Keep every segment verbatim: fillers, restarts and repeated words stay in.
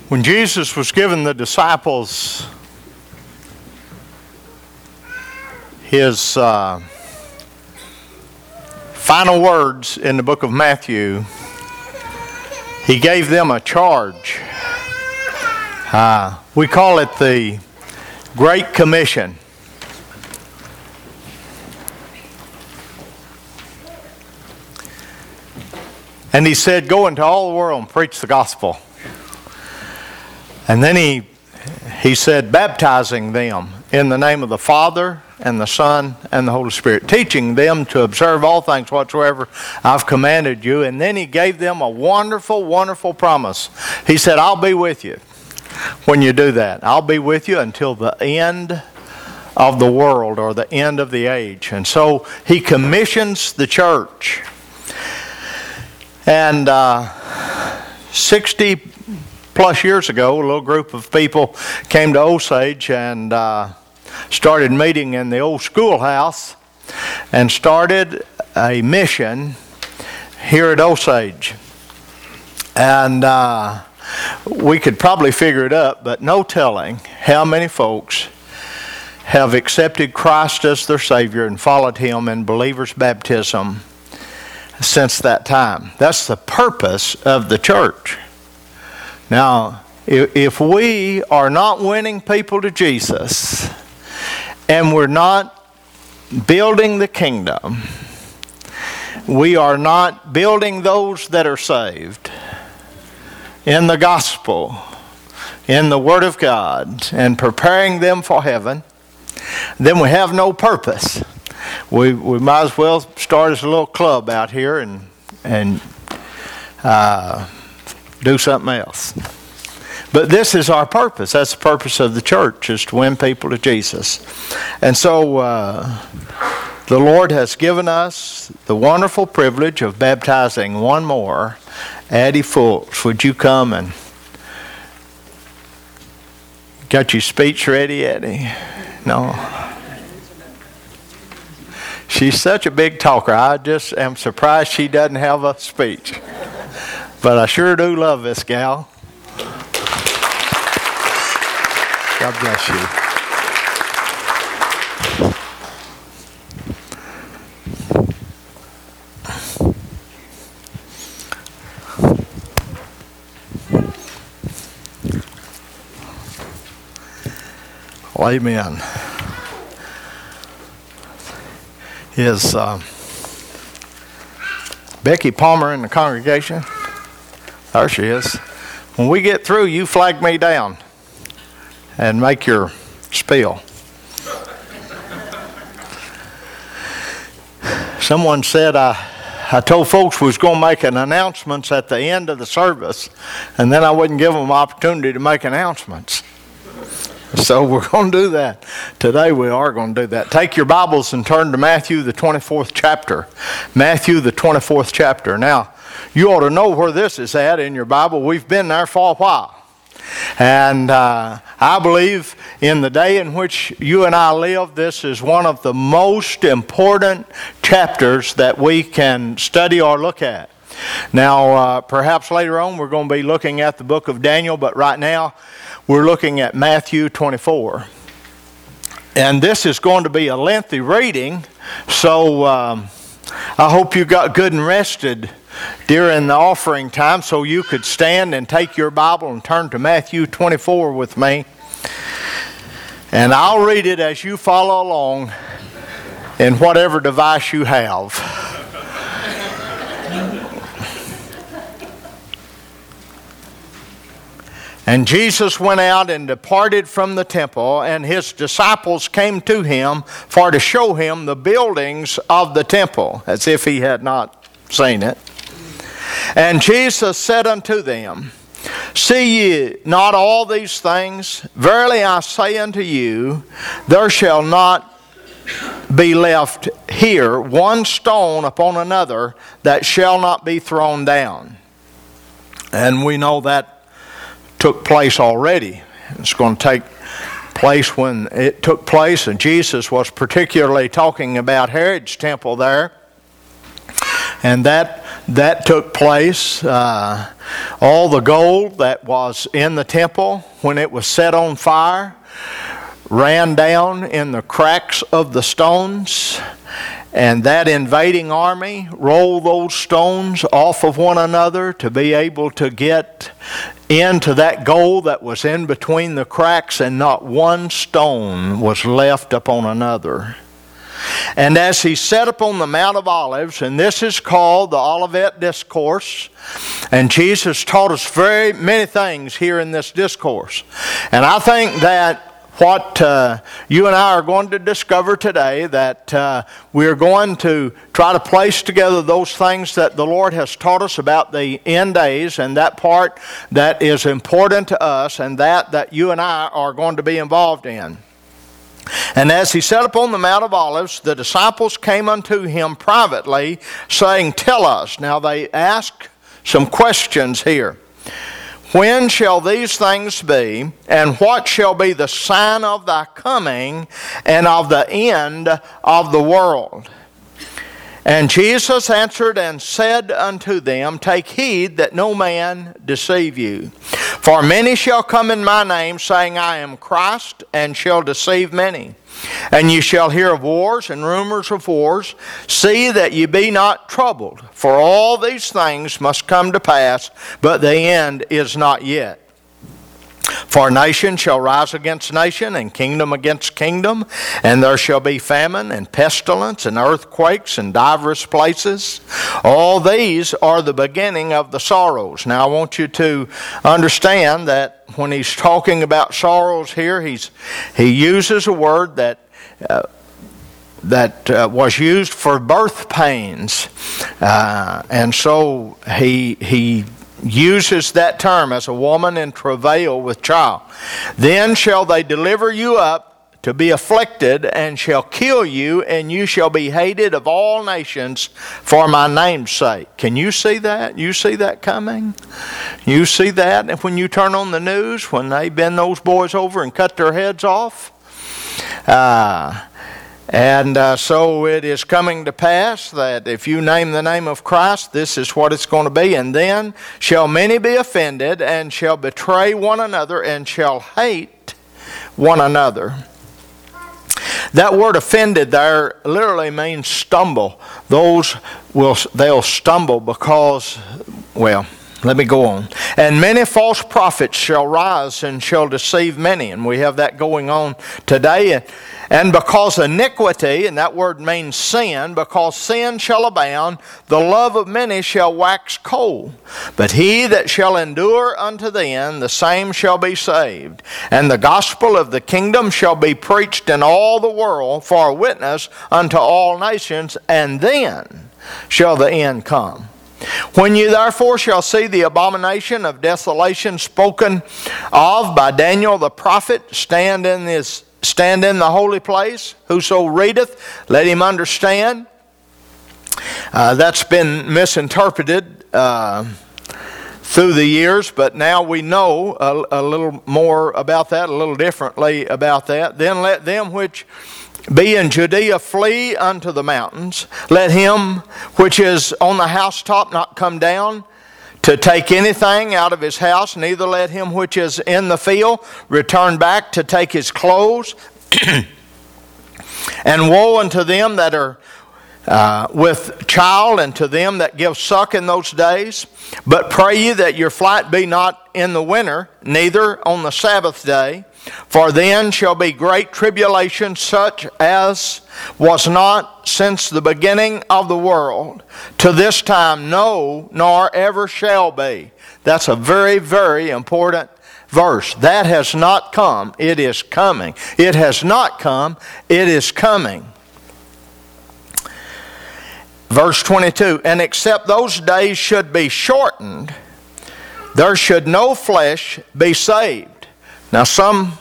When Jesus was giving the disciples his uh, final words in the book of Matthew, he gave them a charge. Uh, we call it the Great Commission. And he said, go into all the world and preach the gospel. And then he he said, baptizing them in the name of the Father and the Son and the Holy Spirit, teaching them to observe all things whatsoever I've commanded you. And then he gave them a wonderful, wonderful promise. He said, I'll be with you when you do that. I'll be with you until the end of the world or the end of the age. And so he commissions the church. And uh, sixty plus years ago, a little group of people came to Osage and uh, started meeting in the old schoolhouse and started a mission here at Osage. And uh, we could probably figure it up, but no telling how many folks have accepted Christ as their Savior and followed Him in believer's baptism since that time. That's the purpose of the church. Now, if we are not winning people to Jesus and we're not building the kingdom, we are not building those that are saved in the gospel, in the Word of God, and preparing them for heaven, then we have no purpose. We we might as well start as a little club out here and and uh, do something else. But this is our purpose. That's the purpose of the church, is to win people to Jesus. And so uh, the Lord has given us the wonderful privilege of baptizing one more. Addie Fultz, would you come and got your speech ready, Addie? No. She's such a big talker. I just am surprised she doesn't have a speech. But I sure do love this gal. God bless you. Well, amen. Is uh, Becky Palmer in the congregation? There she is. When we get through, you flag me down and make your spiel. Someone said I, I told folks we was going to make an announcements at the end of the service, and then I wouldn't give them an opportunity to make announcements. So we're going to do that. Today we are going to do that. Take your Bibles and turn to Matthew, the twenty-fourth chapter. Matthew, the twenty-fourth chapter. Now, you ought to know where this is at in your Bible. We've been there for a while. And uh, I believe in the day in which you and I live, this is one of the most important chapters that we can study or look at. Now, uh, perhaps later on we're going to be looking at the book of Daniel, but right now we're looking at Matthew twenty-four. And this is going to be a lengthy reading, so um, I hope you got good and rested during the offering time so you could stand and take your Bible and turn to Matthew twenty-four with me. And I'll read it as you follow along in whatever device you have. And Jesus went out and departed from the temple, and his disciples came to him for to show him the buildings of the temple, as if he had not seen it. And Jesus said unto them, See ye not all these things? Verily I say unto you, there shall not be left here one stone upon another that shall not be thrown down. And we know that took place already. It's going to take place when it took place, and Jesus was particularly talking about Herod's temple there. And that that took place. Uh, all the gold that was in the temple, when it was set on fire, ran down in the cracks of the stones. And that invading army rolled those stones off of one another to be able to get into that gold that was in between the cracks, and not one stone was left upon another. And as he sat upon the Mount of Olives, and this is called the Olivet Discourse, and Jesus taught us very many things here in this discourse. And I think that what uh, you and I are going to discover today, that uh, we are going to try to place together those things that the Lord has taught us about the end days, and that part that is important to us, and that that you and I are going to be involved in. And as he sat upon the Mount of Olives, the disciples came unto him privately, saying, Tell us. Now they ask some questions here. When shall these things be, and what shall be the sign of thy coming and of the end of the world? And Jesus answered and said unto them, Take heed that no man deceive you. For many shall come in my name, saying, I am Christ, and shall deceive many. And ye shall hear of wars and rumors of wars. See that ye be not troubled, for all these things must come to pass, but the end is not yet. For nation shall rise against nation, and kingdom against kingdom, and there shall be famine, and pestilence, and earthquakes in divers places. All these are the beginning of the sorrows. Now I want you to understand that when he's talking about sorrows here, he's he uses a word that uh, that uh, was used for birth pains, uh, and so he he. uses that term as a woman in travail with child. Then shall they deliver you up to be afflicted, and shall kill you, and you shall be hated of all nations for my name's sake. Can you see that? You see that coming? You see that? And when you turn on the news, when they bend those boys over and cut their heads off? Uh, And uh, so it is coming to pass that if you name the name of Christ, this is what it's going to be. And then shall many be offended, and shall betray one another, and shall hate one another. That word offended there literally means stumble. Those will, they'll stumble because, well, let me go on. And many false prophets shall rise and shall deceive many. And we have that going on today. And because iniquity, and that word means sin, because sin shall abound, the love of many shall wax cold. But he that shall endure unto the end, the same shall be saved. And the gospel of the kingdom shall be preached in all the world for a witness unto all nations, and then shall the end come. When you therefore shall see the abomination of desolation spoken of by Daniel the prophet stand in this stand in the holy place, whoso readeth, let him understand. Uh, that's been misinterpreted uh, through the years, but now we know a, a little more about that, a little differently about that. Then let them which be in Judea flee unto the mountains. Let him which is on the housetop not come down to take anything out of his house, neither let him which is in the field return back to take his clothes. And woe unto them that are uh, with child, and to them that give suck in those days. But pray ye that your flight be not in the winter, neither on the Sabbath day. For then shall be great tribulation, such as was not since the beginning of the world, to this time, no, nor ever shall be. That's a very, very important verse. That has not come, it is coming. It has not come, it is coming. Verse twenty-two, and except those days should be shortened, there should no flesh be saved. Now some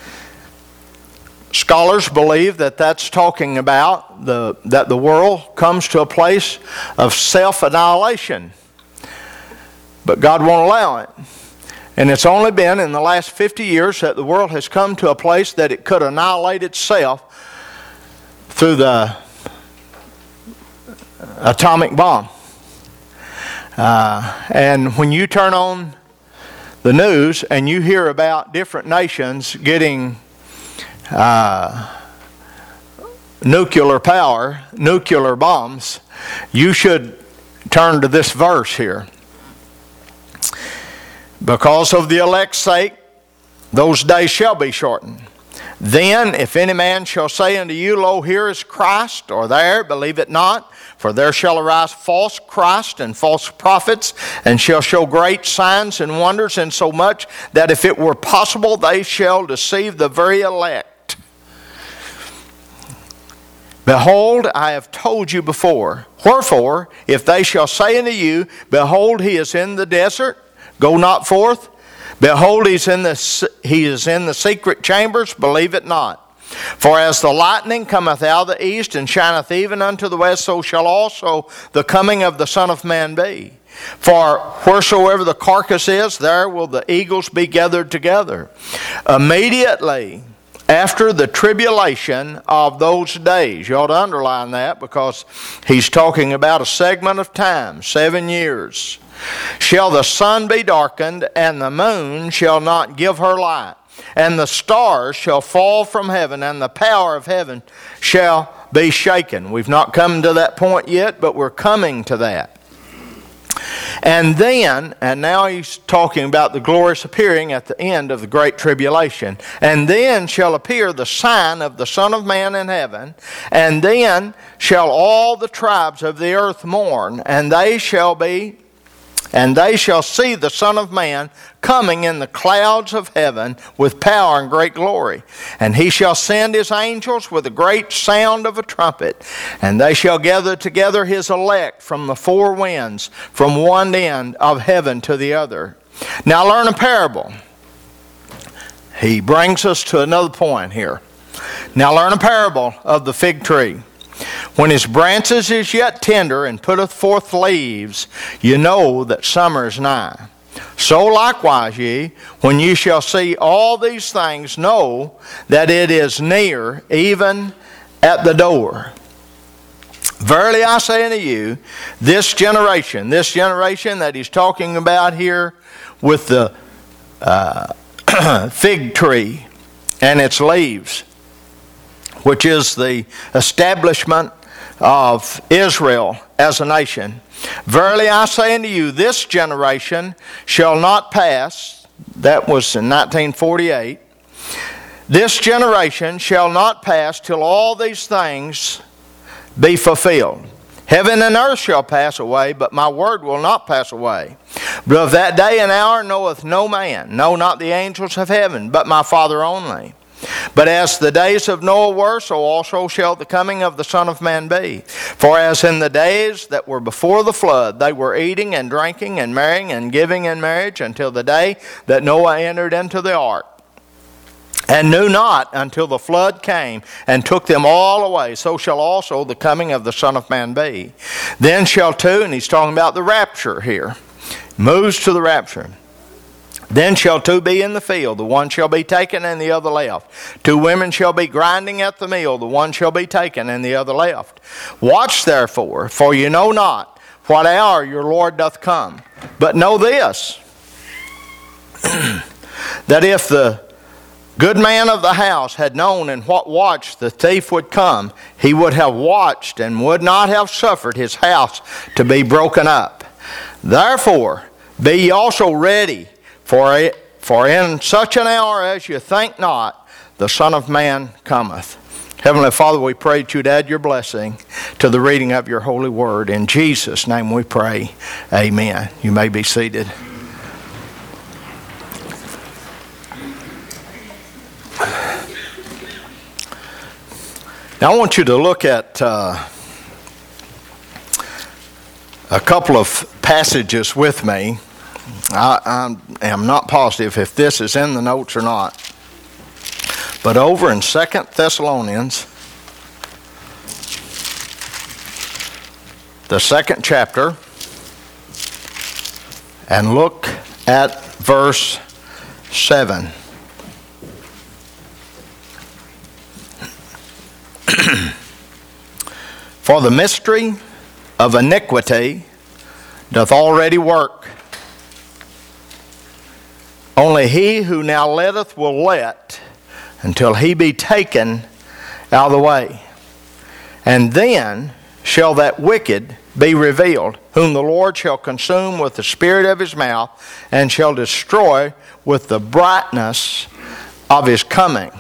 scholars believe that that's talking about the that the world comes to a place of self-annihilation. But God won't allow it. And it's only been in the last fifty years that the world has come to a place that it could annihilate itself through the atomic bomb. Uh, and when you turn on the news and you hear about different nations getting uh, nuclear power, nuclear bombs, you should turn to this verse here. Because of the elect's sake, those days shall be shortened. Then, if any man shall say unto you, Lo, here is Christ, or there, believe it not. For there shall arise false Christ and false prophets, and shall show great signs and wonders, insomuch that if it were possible, they shall deceive the very elect. Behold, I have told you before. Wherefore, if they shall say unto you, Behold, he is in the desert, go not forth. Behold, he's in the, he is in the secret chambers, believe it not. For as the lightning cometh out of the east and shineth even unto the west, so shall also the coming of the Son of Man be. For wheresoever the carcass is, there will the eagles be gathered together. Immediately after the tribulation of those days, you ought to underline that because he's talking about a segment of time, seven years, shall the sun be darkened, and the moon shall not give her light. And the stars shall fall from heaven, and the power of heaven shall be shaken. We've not come to that point yet, but we're coming to that. And then, and now he's talking about the glorious appearing at the end of the great tribulation. And then shall appear the sign of the Son of Man in heaven, and then shall all the tribes of the earth mourn, and they shall be And they shall see the Son of Man coming in the clouds of heaven with power and great glory. And he shall send his angels with a great sound of a trumpet. And they shall gather together his elect from the four winds, from one end of heaven to the other. Now learn a parable. He brings us to another point here. Now learn a parable of the fig tree. When his branches is yet tender and putteth forth leaves, you know that summer is nigh. So likewise ye, when ye shall see all these things, know that it is near, even at the door. Verily I say unto you, this generation, this generation that he's talking about here with the uh, fig tree and its leaves, which is the establishment of Israel as a nation. Verily I say unto you, this generation shall not pass. That was in nineteen forty-eight. This generation shall not pass till all these things be fulfilled. Heaven and earth shall pass away, but my word will not pass away. But of that day and hour knoweth no man, no, not the angels of heaven, but my Father only. But as the days of Noah were, so also shall the coming of the Son of Man be. For as in the days that were before the flood, they were eating and drinking and marrying and giving in marriage until the day that Noah entered into the ark, and knew not until the flood came and took them all away, so shall also the coming of the Son of Man be. Then shall two, and he's talking about the rapture here, moves to the rapture. Then shall two be in the field, the one shall be taken and the other left. Two women shall be grinding at the mill, the one shall be taken and the other left. Watch therefore, for you know not what hour your Lord doth come. But know this, that if the good man of the house had known in what watch the thief would come, he would have watched and would not have suffered his house to be broken up. Therefore, be ye also ready, For, it, for in such an hour as you think not, the Son of Man cometh. Heavenly Father, we pray that you'd add your blessing to the reading of your holy word. In Jesus' name we pray. Amen. You may be seated. Now I want you to look at uh, a couple of passages with me. I, I am not positive if this is in the notes or not. But over in Second Thessalonians, the second chapter, and look at verse seven. For the mystery of iniquity doth already work. Only he who now letteth will let until he be taken out of the way. And then shall that wicked be revealed, whom the Lord shall consume with the spirit of his mouth, and shall destroy with the brightness of his coming.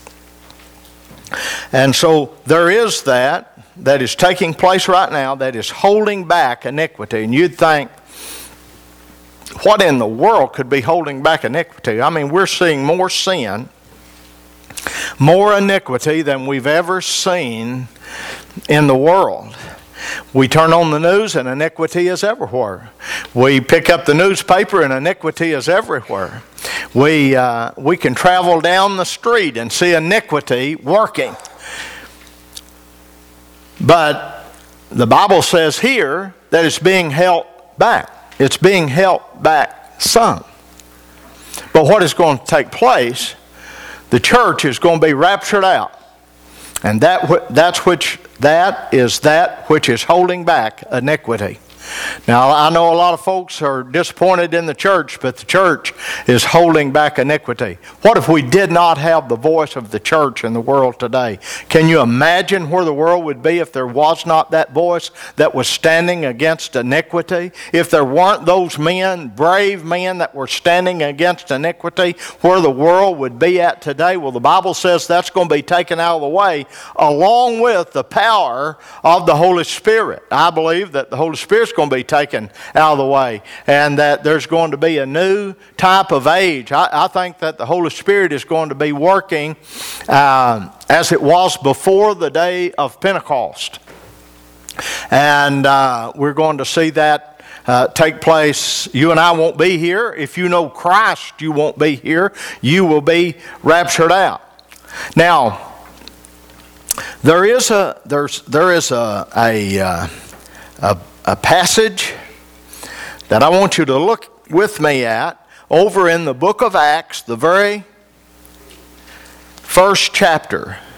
And so there is that, that is taking place right now, that is holding back iniquity. And you'd think, what in the world could be holding back iniquity? I mean, we're seeing more sin, more iniquity than we've ever seen in the world. We turn on the news and iniquity is everywhere. We pick up the newspaper and iniquity is everywhere. We, uh, we can travel down the street and see iniquity working. But the Bible says here that it's being held back. It's being held back some. But what is going to take place, the church is going to be raptured out. And that that's which that is that which is holding back iniquity. Now, I know a lot of folks are disappointed in the church, but the church is holding back iniquity. What if we did not have the voice of the church in the world today? Can you imagine where the world would be if there was not that voice that was standing against iniquity? If there weren't those men, brave men that were standing against iniquity, where the world would be at today? Well, the Bible says that's going to be taken out of the way along with the power of the Holy Spirit. I believe that the Holy Spirit's going to be taken out of the way, and that there's going to be a new type of age. I, I think that the Holy Spirit is going to be working uh, as it was before the day of Pentecost. And uh, we're going to see that uh, take place. You and I won't be here. If you know Christ, you won't be here. You will be raptured out. Now, there is a there's there is a a uh, a A passage that I want you to look with me at over in the book of Acts, the very first chapter.